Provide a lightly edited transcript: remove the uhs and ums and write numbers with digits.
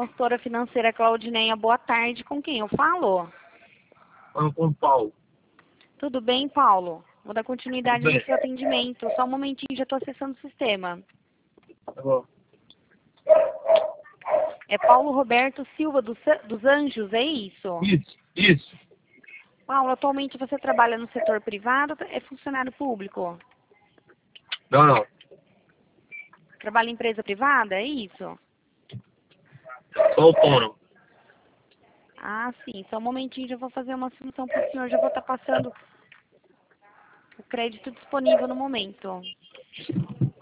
Consultora financeira Claudineia, boa tarde. Com quem eu falo? Falando com o Paulo. Tudo bem, Paulo? Vou dar Tudo continuidade bem. no seu atendimento. Só um momentinho, já estou acessando o sistema. Tá bom. É Paulo Roberto Silva dos Anjos, é isso? Isso. Paulo, atualmente você trabalha no setor privado ou é funcionário público? Não. Trabalha em empresa privada, é isso? Sou autônomo. Ah, sim. Só um momentinho, já vou fazer uma solução para o senhor. Já vou estar passando o crédito disponível no momento.